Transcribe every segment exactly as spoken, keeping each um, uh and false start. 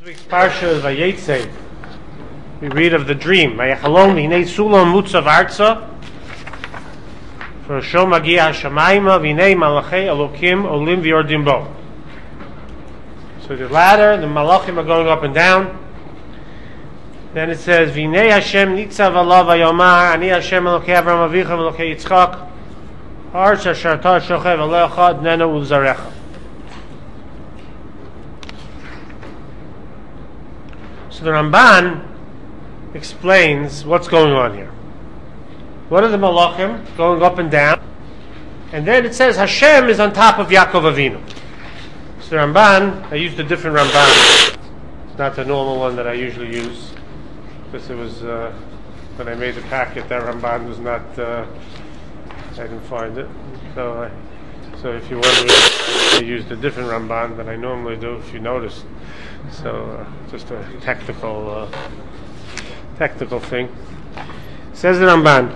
week's parsha of Vayetze, we read of the dream. Vayachalom v'hinei sulam mutzav arza. For Shom Magia Hashamayma v'hinei malachei Elokim olim v'yordim bo. So the ladder, the malachim are going up and down. Then it says v'hinei Hashem nitzav alav v'yomar ani Hashem Elokei Avraham Avicha v'Elokei Yitzchak Arz asher ta shochev alecha dnena u'zarecha. So the Ramban explains what's going on here. What are the malachim going up and down? And then it says Hashem is on top of Yaakov Avinu. So the Ramban, I used a different Ramban. It's not the normal one that I usually use, because it was, uh, when I made the packet, that Ramban was not, uh, I didn't find it. So, I, so if you wonder, I used a different Ramban than I normally do, if you noticed. So uh, just a technical uh, technical thing. Says the Ramban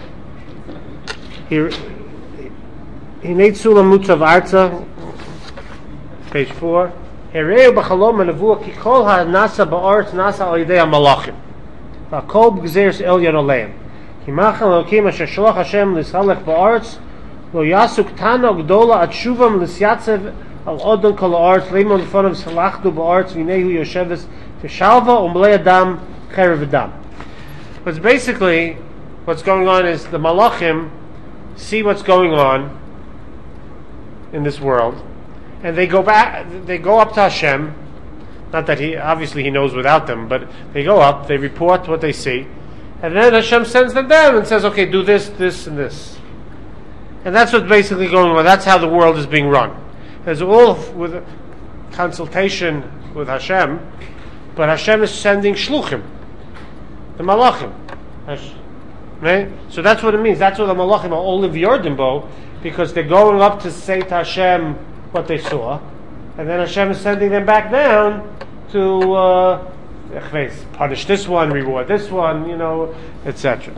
here, Hinei Sulam Mutzav Arza, page four. Hereu b'chalom ha'nevuah ki kol ha'nasa ba'aretz nasa al yidei ha'malachim v'akol b'gzeres elyon aleim ki machal elokim asher shalach Hashem l'shalech ba'aretz lo yasuk tano gdola at shuvam l'syatzev al odon kol ha'aretz leimon l'fonav salachdu ba'aretz v'nehu yosheves v'shalva u'mlei adam cherev adam. But basically what's going on is the malachim see what's going on in this world, and they go back, they go up to Hashem. Not that he, obviously he knows without them, but they go up, they report what they see, and then Hashem sends them down and says, okay, do this, this, and this. And that's what's basically going on. That's how the world is being run. There's all with consultation with Hashem, but Hashem is sending shluchim, the malachim. Right? So that's what it means. That's what the malachim are all of Yordim bo, because they're going up to say to Hashem what they saw, and then Hashem is sending them back down to uh, punish this one, reward this one, you know, et cetera.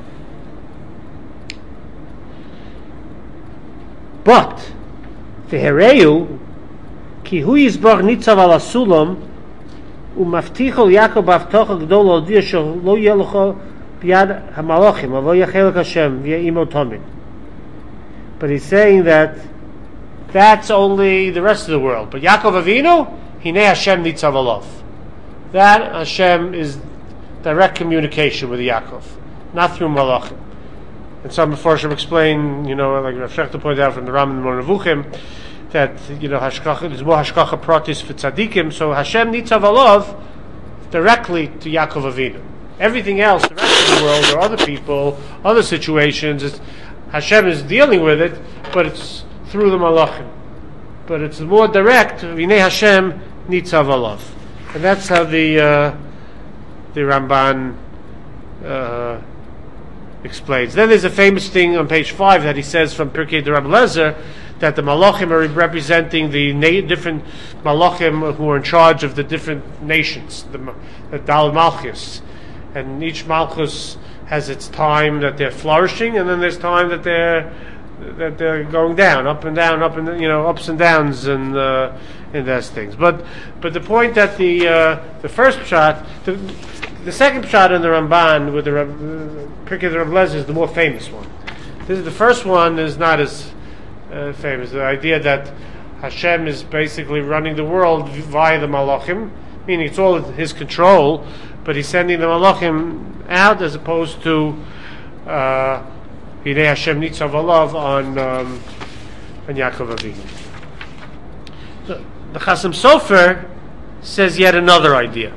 But v'hereu ki hu yizbach nitzav al hasulam u'mafticho Yaakov b'avtocha gdola odia shelo yelocho b'yad hamalachim avo yachelek Hashem v'ya'imo tomid. But he's saying that that's only the rest of the world. But Yaakov Avinu, Hinei Hashem nitzav alav. That Hashem is direct communication with Yaakov, not through malachim. And some Mefarshim explain, you know, like Rav Shechter pointed out from the Ram and the Nevuchim, that, you know, hashkacha, there's more hashkacha pratis for tzaddikim, so Hashem nitzav alav directly to Yaakov Avinu. Everything else, the rest of the world, or other people, other situations, is, Hashem is dealing with it, but it's through the malachim. But it's more direct, Vinei Hashem nitzav alav. And that's how the uh, the Ramban uh, explains. Then there's a famous thing on page five that he says from Pirkei de Rabbi Lezer, that the malachim are representing the na- different malachim who are in charge of the different nations, the, the Dal Malchus. And each Malchus has its time that they're flourishing, and then there's time that they're that they're going down, up and down, up and you know, ups and downs, and uh, and those things. But but the point that the uh, the first shot, the the second shot in the Ramban with the Pirkei de Rabbi Lezer is the more famous one. This is the first one is not as uh, famous. The idea that Hashem is basically running the world via the malachim, meaning it's all in His control, but He's sending the malachim out as opposed to uh, Hinei Hashem nitzav alav on um, on Yaakov Avinu. So the Chasam Sofer says yet another idea.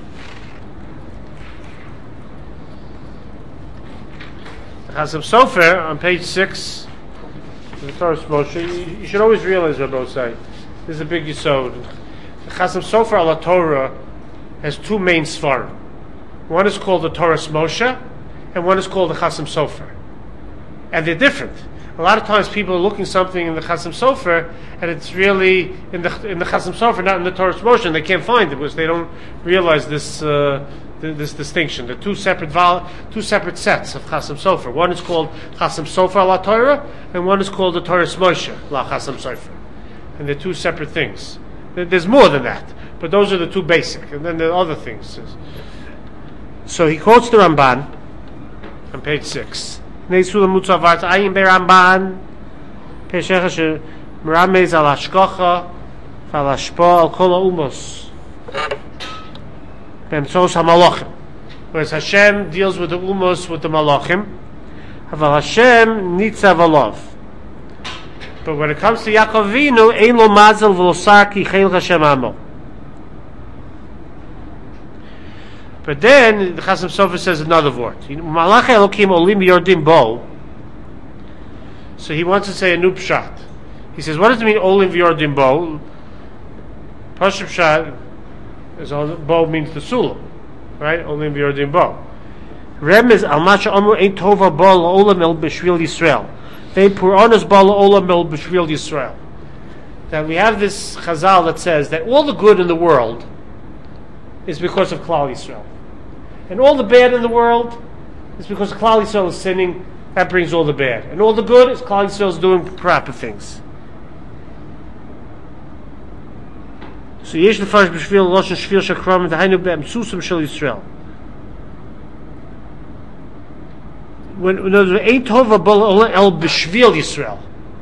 The Chasam Sofer on page six, the Torah Moshe. You, you should always realize what both say. This is a big yisod. The Chasam Sofer al Torah has two main svarim. One is called the Torah Moshe, and one is called the Chasam Sofer. And they're different. A lot of times people are looking something in the Chasam Sofer, and it's really in the in the Chasam Sofer, not in the Torah Moshe, and they can't find it because they don't realize this uh, th- this distinction. They're two separate vol- two separate sets of Chasam Sofer. One is called Chasam Sofer la Torah, and one is called the Torah Moshe la Chasam Sofer. And they're two separate things. There's more than that. But those are the two basic, and then the other things. So he quotes the Ramban on page six. Neisul Mutzavat Ayin Be Ramban Peshecha Meramez Al Hashkocha Al Hashpo Al Kol Umos B'Emtzos HaMalachim. Whereas Hashem deals with the Umos with the Malachim, Aval Hashem Nitzav Alav. But when it comes to Yaakov Avinu, Ein Lo Mazel V'Lo Sar Ki Chayil Hashem Amo. But then the Chasam Sofer says another word. Malach Elokim Olim Yordim Bo. So he wants to say a new pshat. He says, what does it mean Olim Yordim Bo? Pashut pshat is Bo means the Sulam, right? Olim Yordim Bo. Remez Al Masha Amru Ein Tova Bo Olam El B'Shvil Yisrael. They pour on us Bo Olam El B'Shvil Yisrael. That we have this Chazal that says that all the good in the world is because of Klal Yisrael. And all the bad in the world is because Klal Yisrael is sinning. That brings all the bad. And all the good is Klal Yisrael is doing proper things. So yesh lefash b'shvil loshen shvil shakram v'hainu be'emtsusam shel Yisrael. When in other words, ain't tova bol el b'shvil Yisrael.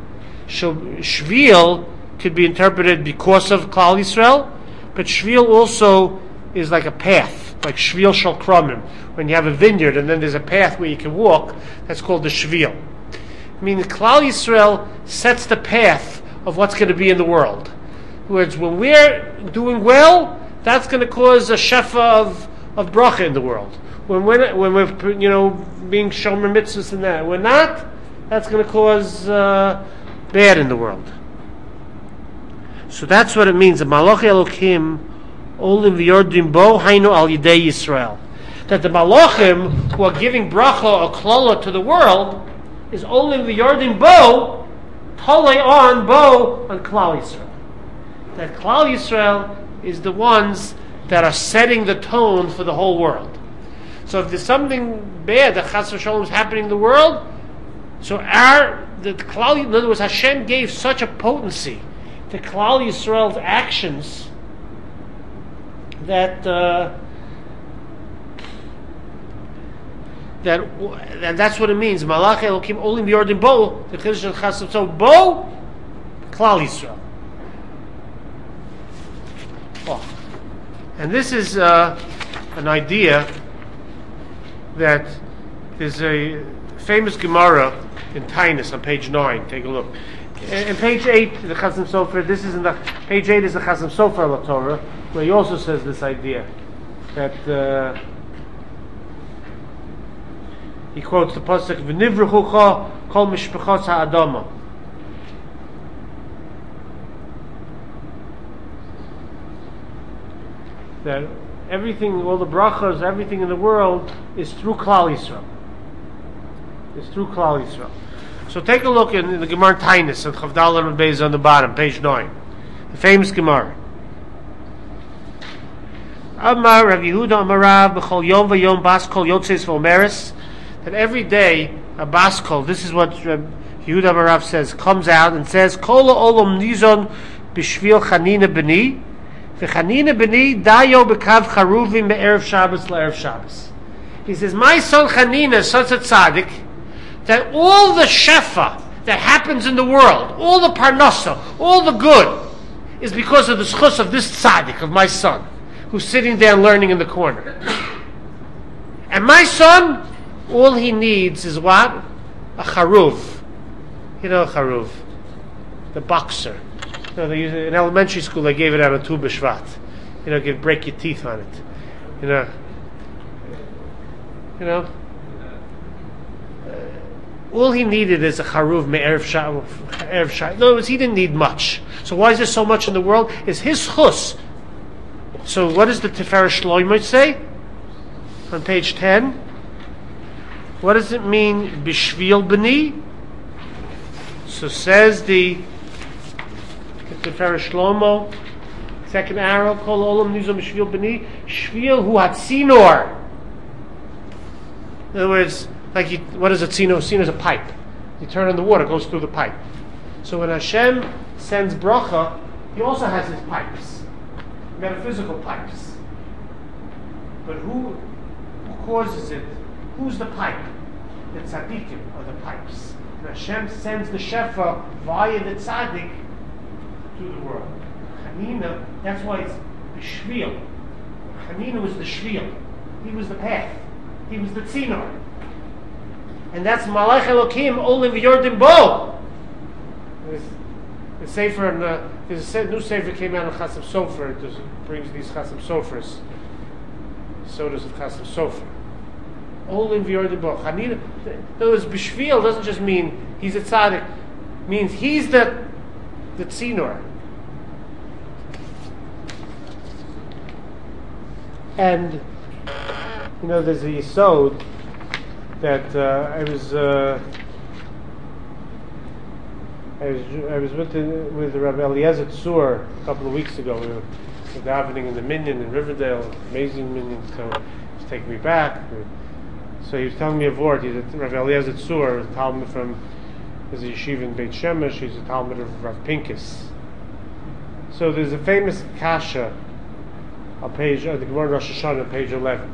Shvil could be interpreted because of Klal Yisrael, but shvil also is like a path, like Shvil Shal Kramim. When you have a vineyard and then there's a path where you can walk, that's called the Shvil. I mean, Klal Yisrael sets the path of what's going to be in the world. In other words, when we're doing well, that's going to cause a shefa of, of bracha in the world. When we're, when we're you know, being shomer mitzvahs and that, we're not, that's going to cause uh, bad in the world. So that's what it means. The Malach Elokim Olim v'yordim bo hainu al yidei Yisrael. That the malachim who are giving bracha or klala to the world is olim v'yordim bo tolei on bo on Klal Yisrael. That Klal Yisrael is the ones that are setting the tone for the whole world. So if there's something bad that Chas v'Sholom is happening in the world, so our the Klal, in other words, Hashem gave such a potency to Klal Yisrael's actions that uh, that and that's what it means. Malach Elokim Olim Yordim Bo, the Chiddush of Chasam. So Bo, Klal Yisrael. Oh. And this is uh, an idea that there's a famous Gemara in Tainus on page nine. Take a look. In page eight, the Chasam Sofer. This is in the page eight is the Chasam Sofer La Torah, where he also says this idea that uh, he quotes the pasuk "V'nivruchucha kol mishpachos ha'adama." That everything, all the brachas, everything in the world is through Klal Yisrael. It's through Klal Yisrael. So take a look in, in the Gemara Tainus and Chavdal and Beis on the bottom, page nine, the famous Gemara. Amar Rav Yehuda Amarav b'chol yom v'yom baskol yotzes v'omeres, that every day a baskol, this is what Rav Yehuda Amarav says, comes out and says, Kol olam nizon b'shvil Chanina b'ni, v'Chanina b'ni dayo b'kav charuvim me'erev Shabbos la'erev Shabbos. He says, my son Chanina is such a tzaddik that all the shefa that happens in the world, all the parnasa, all the good, is because of the schus of this tzaddik, of my son, who's sitting there learning in the corner. And my son, all he needs is what? A charuv. You know a charuv? The boxer. You know, they use it, in elementary school they gave it out of Tu B'Shvat. You know, you can break your teeth on it. You know. You know? Uh, all he needed is a charuv me'erev Shabbos. In other words, he didn't need much. So why is there so much in the world? It's his chus. So what does the Tiferes Shlomo say? On page ten. What does it mean, Bishvil B'ni? So says the, the Tiferes Shlomo, second arrow, Kol Olam Nizon Bishvil B'ni, Shvil Hu Hatzinor. In other words, like you, what is a tzino? Tzino is a pipe. You turn on the water, it goes through the pipe. So when Hashem sends bracha, He also has His pipes. metaphysical pipes. But who, who causes it? Who's the pipe? The tzaddikim are the pipes. And Hashem sends the shefa via the tzaddik to the world. Chanina, that's why it's the shvil. Chanina was the shvil. He was the path. He was the tzinor. And that's Malach Elokim Olim V'Yordim Bo. The Sefer, and the, there's a new Sefer came out of Chasam Sofer. It just brings these Chasam Sofers. Sodas of Chasam Sofer. Olim V'Yordim Bo. Chanina, those B'Shvil doesn't just mean he's a tzaddik. It means he's the the tzinor. And you know, there's a yesod that uh, I was uh, I was I was with the, with Rabbi Eliezer Tzur a couple of weeks ago. We were davening in the Minyan in Riverdale, amazing Minyan. So he's taking me back. So he was telling me a word. He's a, Rabbi Eliezer Tzur, a Talmud from his yeshiva in Beit Shemesh. He's a Talmud of Rav Pincus. So there's a famous kasha on page uh, the Gemara Rosh Hashanah on page eleven.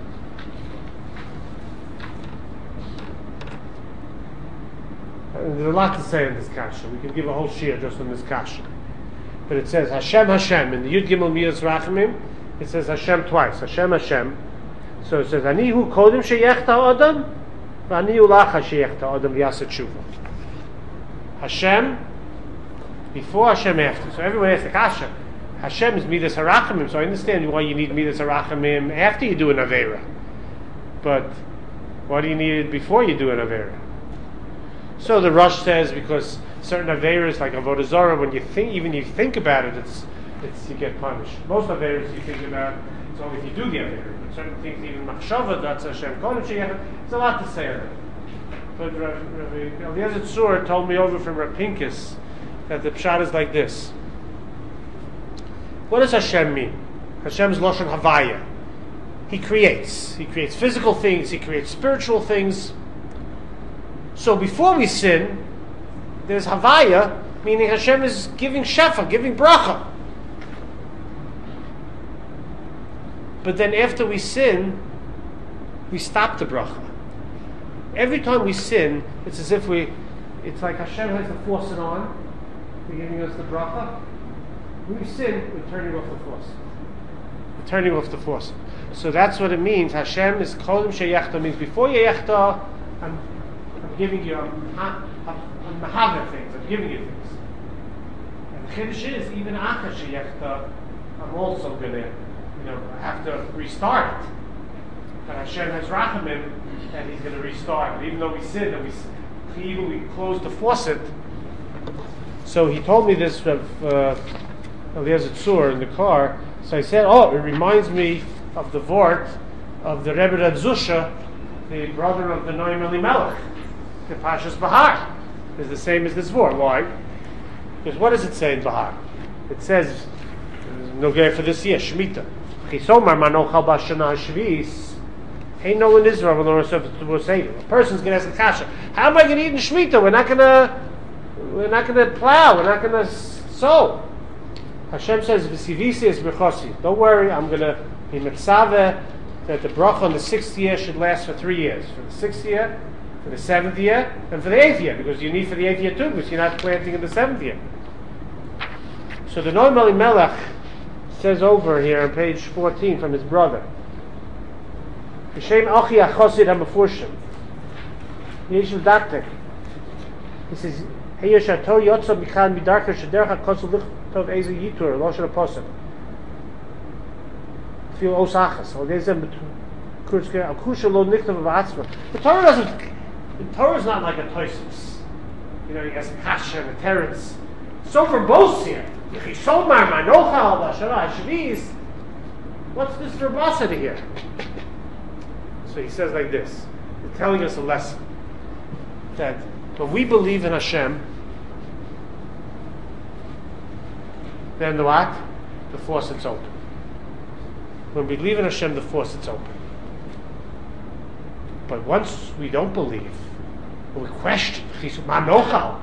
And there's a lot to say in this kasha. We can give a whole shir just on this kasha. But it says Hashem Hashem in the Yud Gimel Midas Rachamim. It says Hashem twice. Hashem Hashem. So it says Ani hu kodim sheyechta adam, v'ani hu lacha sheyechta adam v'yaseh tshuva. Hashem before, Hashem after. So everyone asks the kasha. Hashem is Midas Harachamim, so I understand why you need Midas Harachamim after you do an Aveira. But why do you need it before you do an Aveira? So the Rosh says because certain Aveiras, like Avodah Zarah, when you think, even you think about it, it's, it's you get punished. Most Aveiras you think about, it's only if you do the Aveira. But certain things, even Machshava, that's Hashem Kodesh Sheyechta. There's a lot to say on it. But Rabbi Eliezer Tzur told me over from Rav Pincus that the pshat is like this. What does Hashem mean? Hashem's Lashon Havaya. He creates. He creates physical things. He creates spiritual things. So before we sin, there's Havaya, meaning Hashem is giving Shefa, giving Bracha. But then after we sin, we stop the Bracha. Every time we sin, it's as if we, it's like Hashem has to force it on, He's giving us the Bracha. When we sin, we're turning off the force. We're turning off the force. So that's what it means. Hashem is Kodim Sheyechta, means before Yechta, I'm, I'm giving you, I'm, I'm Mahaver things, I'm giving you things. And the Chiddush is, even Acha Sheyechta, I'm also going to, you know, have to restart it. But Hashem has Rachamim, and He's going to restart it. Even though we sin, and we, even we close the faucet. So he told me this of uh, Eliezer Tzur in the car. So I said, oh, it reminds me of the Vort of the Rebbe Reb Zusha, the brother of the Noam Elimelech, the Pashas Bahar. It's the same as this Vort. Why? Because what does it say in Bahar? It says, no get for this year, Shemitah. Chisomar manochal b'shana shvis. Ain't no in Israel when the a person's going to ask the kasha, how am I going to eat in Shemitah? We're not going to, we're not going to plow. We're not going to sow. Hashem says, "V'sivisi is b'chosi." Don't worry, I'm going to be mitzaveh that the bracha on the sixth year should last for three years. For the sixth year, for the seventh year, and for the eighth year, because you need for the eighth year too, because you're not planting in the seventh year. So the Noam Elimelech says over here on page fourteen from his brother, B'shem Achi HaChosid HaMefurshim, Yeshiv Daktek. He says, Hey Yeshato Yotza B'chan B'darka Shedercha Kosel Lichtov Eze Yitur Losher HaPosem Fil Osachas Al Gezem Kurtzke Al Kusha Lo Nichtov V'atzma. The Torah doesn't, the Torah is not like a Toysus. You know, he has a Kasha and a Teretz. So for both here, Yechisomar Manochal V'ashara Hashviz, what's this verbosity here? So he says like this, he's telling us a lesson, that when we believe in Hashem, then the what? The faucet's open. When we believe in Hashem, the faucet's open. But once we don't believe, we question, so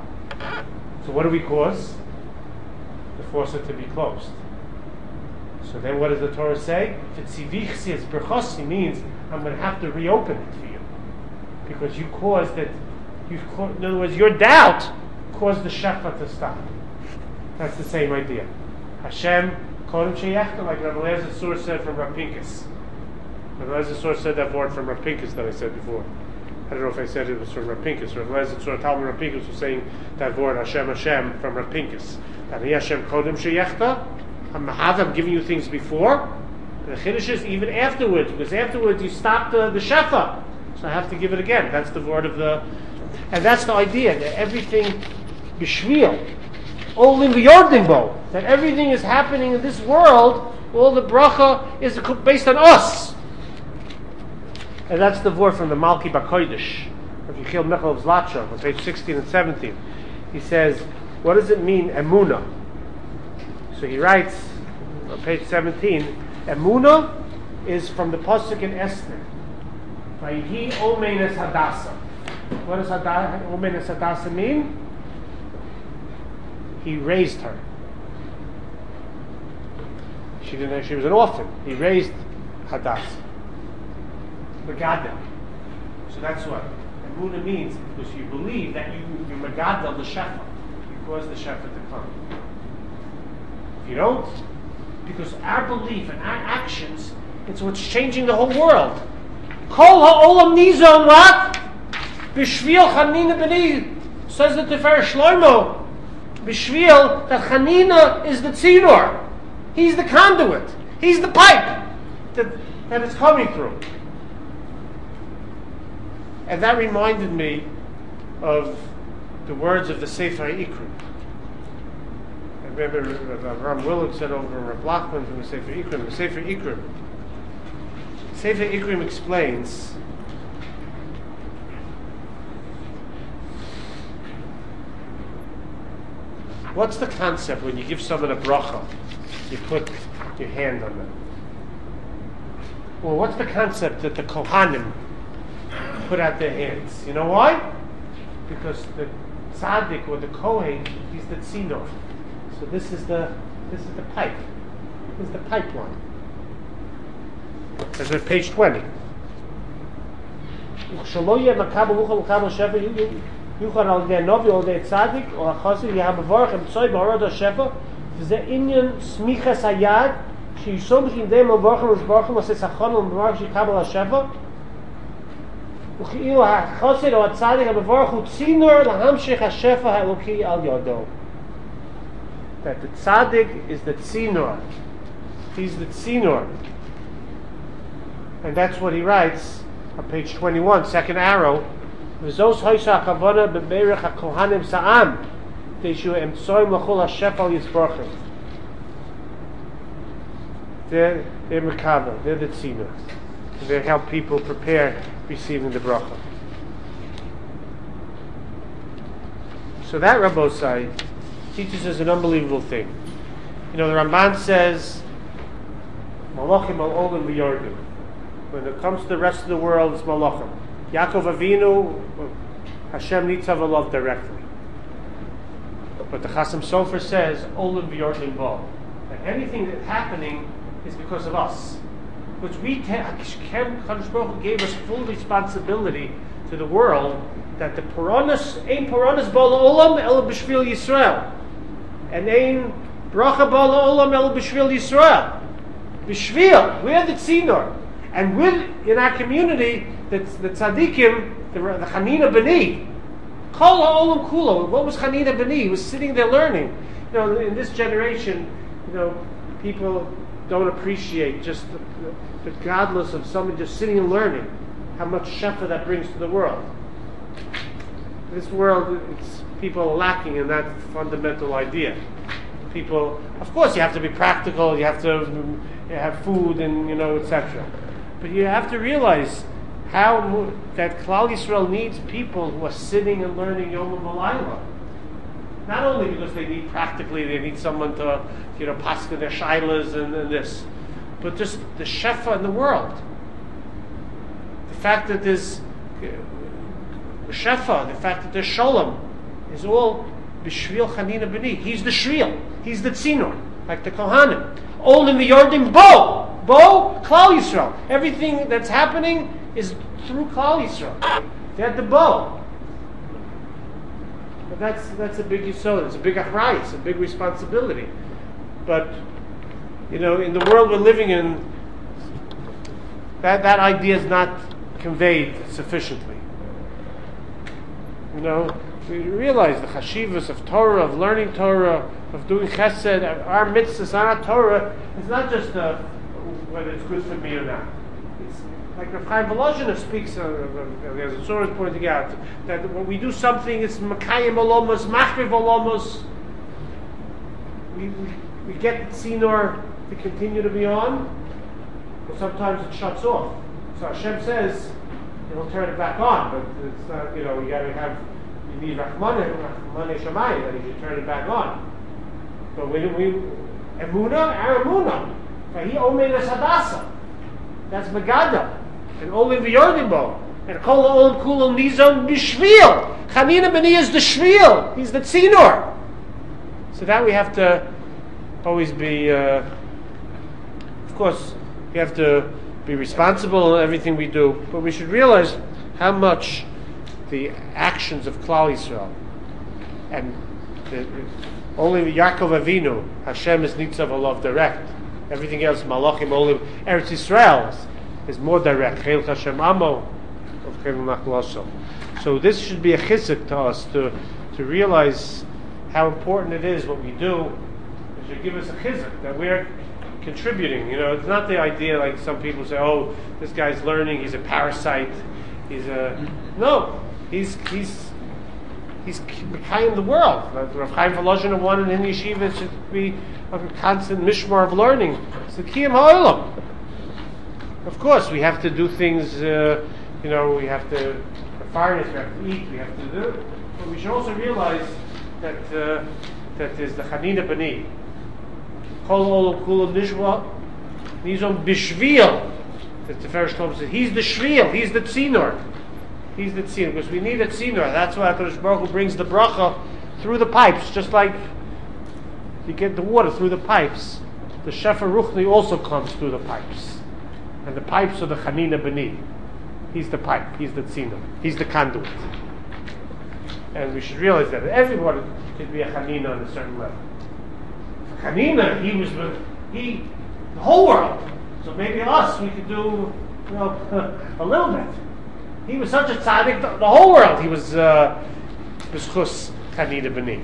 what do we cause? The faucet to be closed. So then what does the Torah say? If it's Sivichsi, it's Berchosi, means I'm going to have to reopen it for you. Because you caused it, you've caused, in other words, your doubt caused the Shefa to stop. That's the same idea. Hashem, Kodem Sheyechta, like Rabbi Eliezer Sur said from Rav Pinkus. Rabbi Eliezer Sur said that word from Rav Pinkus that I said before. I don't know if I said it was from Rav Pinkus. Rabbi Eliezer Sur, Talmud Rav Pinkus was saying that word Hashem, Hashem from Rav Pinkus. That Hashem, Kodem Sheyechta, I'm I'm giving you things before. The Chiddush is even afterwards, because afterwards you stop the, the Shefa. So I have to give it again. That's the word of the... And that's the idea, that everything, Bishvil, all in the Yordimbo, that everything is happening in this world, all the bracha is based on us. And that's the word from the Malki Bakoidish, of Yechiel Mechel of Zlatcha, on page sixteen and seventeen. He says, what does it mean, Emunah? So he writes, on page seventeen, Emunah is from the Pasuk in Esther. Vayhi Omenes Hadassah. What does Omenes Hadassah mean? He raised her. She didn't. She was an orphan. He raised Hadassah. Megadel. So that's what Emunah means, because you believe that you you Megadel the Shefa. You cause the Shefa to come. If you don't, because our belief and our actions, it's what's changing the whole world. Kol ha'olam nizon what? B'shvil Chanina b'ni, says the Tiferes Shlomo. B'shvil, that Chanina is the tzidor. He's the conduit. He's the pipe that, that it's coming through. And that reminded me of the words of the Sefer Ikrim. I remember Ram Willig said over Rav Lachman from the Sefer Ikrim. The Sefer Ikrim. Sefer Ikrim explains what's the concept when you give someone a bracha, you put your hand on them. Well, what's the concept that the Kohanim put out their hands? You know why? Because the tzaddik or the Kohen, he's the tzidor. So this is the this is the pipe. This is the pipeline. That's at page twenty. יוכל על ידי הנובי או על ידי צדיק או החוסר יהיה מבורך אמצוי בהורד השפע, וזה עניין סמיכס היד שישום בכדי מבורכם ושבורכם עושה סחון ומבורך שיקבל השפע, וכאילו החוסר או הצדיק המבורך הוא צינור להמשיך השפע האלוקי על ידו. That the tzaddik is the tzinor. He's the tzinor. And that's what he writes on page twenty-one, second arrow. וזוס הוישה הכוונה בברך הכהנים סעם תשו אמצויים לכל השפע יסבורכם. They're, they're Mekabel, they're the tzina. They help people prepare receiving the bracha. So that Rabbosai teaches us an unbelievable thing. You know, the Ramban says, Malachim al-Olim v'yordim. When it comes to the rest of the world, it's Malachim. Yaakov Avinu, Hashem nitzav alav directly. But the Chasam Sofer says, Olim v'yordim bo. That anything that's happening is because of us. Which we, Kadosh Baruch Hu gave us full responsibility to the world, that the Puranas, ein Puranas bo la'olam, el b'shvil Yisrael. And ein bracha bo la'olam, el b'shvil Yisrael. B'shvil, we're the tzidor. And with, in our community, the, the tzaddikim, the, the Chanina B'ni, Kol ha'olam kulo. What was Chanina B'ni? He was sitting there learning. You know, in this generation, you know, people don't appreciate just the, the, the godless of someone just sitting and learning, how much shefa that brings to the world. This world, it's, people are lacking in that fundamental idea. People, of course, you have to be practical. You have to you have food and you know, et cetera. But you have to realize how that Klal Yisrael needs people who are sitting and learning Yom V'Layla. Not only because they need practically, they need someone to, you know, paskin their shilas and, and this, but just the shefa in the world. The fact that there's shefa, the fact that there's shalom, is all b'shvil Chanina B'ni. He's the shvil. He's the tzinor, like the Kohanim. Olim v'yordim bo. Bo, Klal Yisrael. Everything that's happening is through Klal Yisrael. They had the bow. But that's that's a big yisod. It's a big achrayus. It's a big responsibility. But you know, in the world we're living in, that that idea is not conveyed sufficiently. You know, we realize the chashivas of Torah, of learning Torah, of doing chesed, our mitzvahs on our Torah. It's not just uh, whether it's good for me or not. It's like Rav Chaim Volozhiner speaks, uh, uh, as the Zohar is pointing out, that when we do something, it's makayim olomos, machriv olomos. We, we we get the tzinor to continue to be on, but sometimes it shuts off. So Hashem says He'll turn it back on, but it's not. You know, you got to have you need Rachmane, Rachmane Shamayim that He should turn it back on. But when we emuna, our emuna, Vahi Omer Sadasa. That's Megada. And Olim V'Yordibo. And Kol Olam Kulom Nizon B'Shvil. Chanina B'ni is the Shvil. He's the Tzinor. So that we have to always be, uh, of course, we have to be responsible in everything we do, but we should realize how much the actions of Klal Yisrael and the, only Yaakov Avinu, Hashem is Nitzav Alav direct. Everything else, Malachim, Olim, Eretz Yisrael is, is more direct. Chel Hashem Amo of Chel Nachlaso. So this should be a chizuk to us to to realize how important it is what we do. It should give us a chizuk that we're contributing. You know, it's not the idea like some people say, "Oh, this guy's learning. He's a parasite. He's a no. He's he's he's mekayim the world." Rav Chaim Volozhiner wanted in yeshiva should be a constant mishmar of learning. It's the kiyum ha'olam. Of course, we have to do things. Uh, you know, we have to fire. We have to eat. We have to do. But we should also realize that uh, that is the Chanina B'ni. Kol olam kulam nishwa nizom b'shvil. The Tiferes Shlomo says he's the shvil. He's the tzinor. He's the tzinor, because we need a tzinor. That's why HaKadosh Baruch Hu brings the bracha through the pipes, just like you get the water through the pipes. The Shefa Ruchni also comes through the pipes. And the pipes are the Chanina B'ni. He's the pipe, he's the tzinor, he's the conduit. And we should realize that everyone could be a Chanina on a certain level. Chanina, he was he the whole world. So maybe us, we could do, you know, a little bit. He was such a tzaddik, the, the whole world. He was b'schus Chanina B'ni.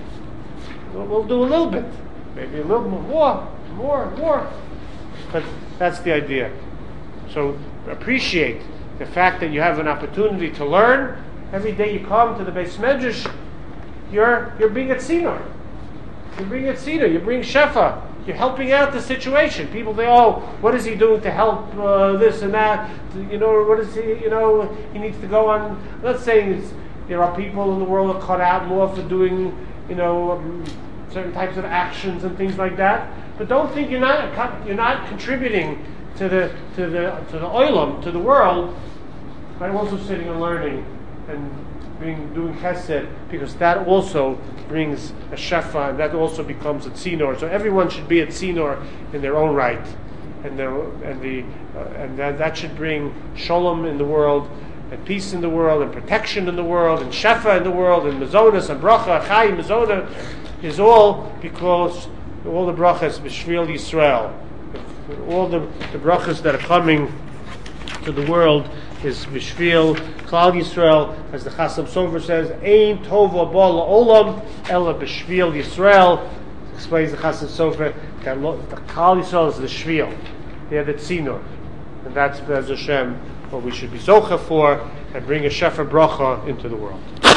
We'll, we'll do a little bit, maybe a little more, more, more. But that's the idea. So appreciate the fact that you have an opportunity to learn. Every day you come to the Beis Medrash, you're you're being a tzinor. You're being a tzinor. You're bringing shefa. You're helping out the situation. People say, "Oh, what is he doing to help uh, this and that? You know, what is he? You know, he needs to go on." I'm not saying it's, there are people in the world that cut out more for doing, you know, um, certain types of actions and things like that. But don't think you're not you're not contributing to the to the to the oilam, to the world, by also sitting and learning and being doing chesed, because that also brings a shefa, and that also becomes a tzinor. So everyone should be a tzinor in their own right, and their, and the uh, and that, that should bring shalom in the world, and peace in the world, and protection in the world, and shefa in the world, and mazonas and bracha, chai mazona, is all because all the brachas b'shvil Yisrael, all the, the brachas that are coming to the world is b'shvil Klal Yisrael, as the Chasam Sofer says, Ein tova ba la'olam ela b'shvil Yisrael. Explains the Chasam Sofer that the Klal Yisrael is the shvil, they are the tzinor, and that's Be'ez Hashem what we should be zocha for, and bring a shefa bracha into the world.